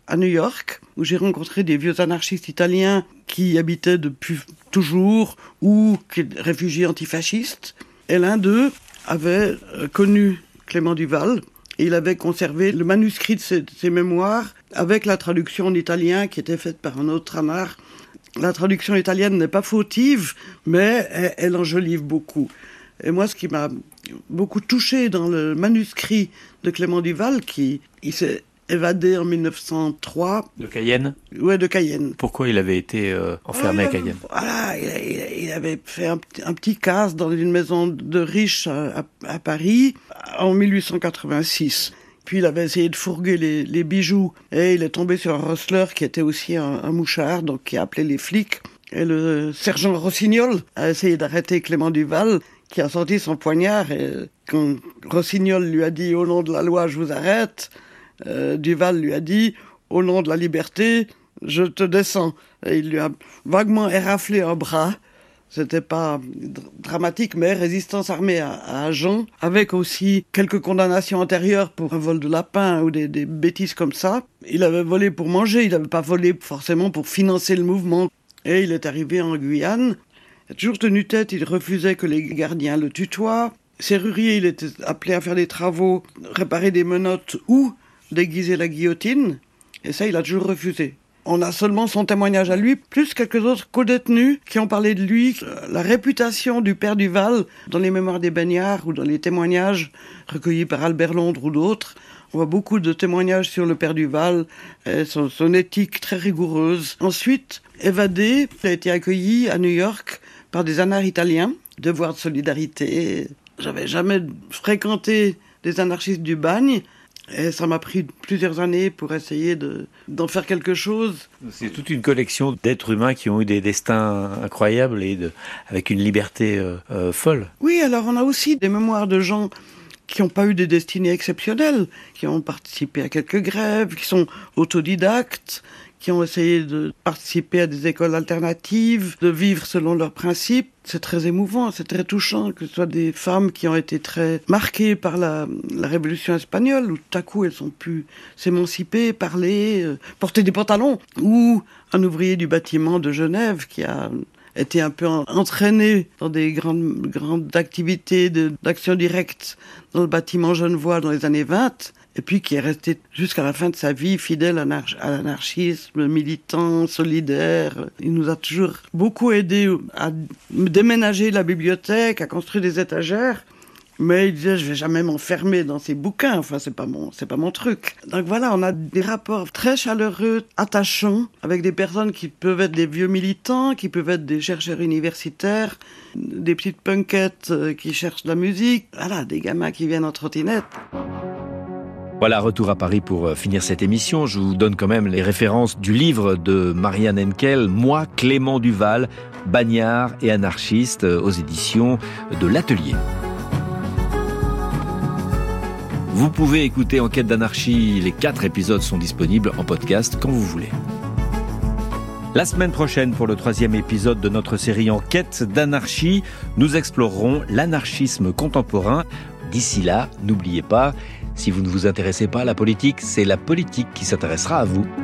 à New York, où j'ai rencontré des vieux anarchistes italiens qui y habitaient depuis toujours ou qui réfugiés antifascistes. Et l'un d'eux avait connu Clément Duval et il avait conservé le manuscrit de ses, de ses mémoires avec la traduction en italien qui était faite par un autre anard. La traduction italienne n'est pas fautive, mais elle, elle enjolive beaucoup. Et moi, ce qui m'a beaucoup touché dans le manuscrit de Clément Duval, qui il s'est évadé en mille neuf cent trois. De Cayenne ? Ouais, de Cayenne. Pourquoi il avait été euh, enfermé euh, à Cayenne ? Voilà, il, il, il avait fait un, un petit casse dans une maison de riches à, à, à Paris en mille huit cent quatre-vingt-six. Puis il avait essayé de fourguer les, les bijoux et il est tombé sur un rustler qui était aussi un, un mouchard, donc qui a appelé les flics. Et le sergent Rossignol a essayé d'arrêter Clément Duval, qui a sorti son poignard, et quand Rossignol lui a dit « Au nom de la loi, je vous arrête », euh, Duval lui a dit « Au nom de la liberté, je te descends ». Et il lui a vaguement éraflé un bras. C'était pas dramatique, mais résistance armée à, à Agen, avec aussi quelques condamnations antérieures pour un vol de lapin ou des, des bêtises comme ça. Il avait volé pour manger, il n'avait pas volé forcément pour financer le mouvement. Et il est arrivé en Guyane. Il a toujours tenu tête, il refusait que les gardiens le tutoient. Serrurier, il était appelé à faire des travaux, réparer des menottes ou déguiser la guillotine. Et ça, il a toujours refusé. On a seulement son témoignage à lui, plus quelques autres co-détenus qui ont parlé de lui. La réputation du père Duval, dans les mémoires des Bagnards ou dans les témoignages recueillis par Albert Londres ou d'autres, on voit beaucoup de témoignages sur le père Duval, et son, son éthique très rigoureuse. Ensuite, évadé, il a été accueilli à New York par des anards italiens, devoir de solidarité. J'avais jamais fréquenté des anarchistes du bagne, et ça m'a pris plusieurs années pour essayer de, d'en faire quelque chose. C'est toute une collection d'êtres humains qui ont eu des destins incroyables et de, avec une liberté euh, euh, folle. Oui, alors on a aussi des mémoires de gens qui n'ont pas eu des destinées exceptionnelles, qui ont participé à quelques grèves, qui sont autodidactes, qui ont essayé de participer à des écoles alternatives, de vivre selon leurs principes. C'est très émouvant, c'est très touchant que ce soit des femmes qui ont été très marquées par la, la Révolution espagnole, où tout à coup elles ont pu s'émanciper, parler, euh, porter des pantalons, ou un ouvrier du bâtiment de Genève qui a été un peu entraîné dans des grandes, grandes activités de, d'action directe dans le bâtiment genevois dans les années vingt, et puis qui est resté jusqu'à la fin de sa vie fidèle à, l'anarch- à l'anarchisme, militant, solidaire. Il nous a toujours beaucoup aidé à déménager la bibliothèque, à construire des étagères. Mais il disait, je vais jamais m'enfermer dans ces bouquins. Enfin, c'est pas mon, c'est pas mon truc. Donc voilà, on a des rapports très chaleureux, attachants, avec des personnes qui peuvent être des vieux militants, qui peuvent être des chercheurs universitaires, des petites punkettes qui cherchent de la musique. Voilà, des gamins qui viennent en trottinette. Voilà, retour à Paris pour finir cette émission. Je vous donne quand même les références du livre de Marianne Henkel, Moi, Clément Duval, bagnard et anarchiste, aux éditions de l'Atelier. Vous pouvez écouter Enquête d'anarchie, les quatre épisodes sont disponibles en podcast quand vous voulez. La semaine prochaine, pour le troisième épisode de notre série Enquête d'anarchie, nous explorerons l'anarchisme contemporain. D'ici là, n'oubliez pas, si vous ne vous intéressez pas à la politique, c'est la politique qui s'intéressera à vous.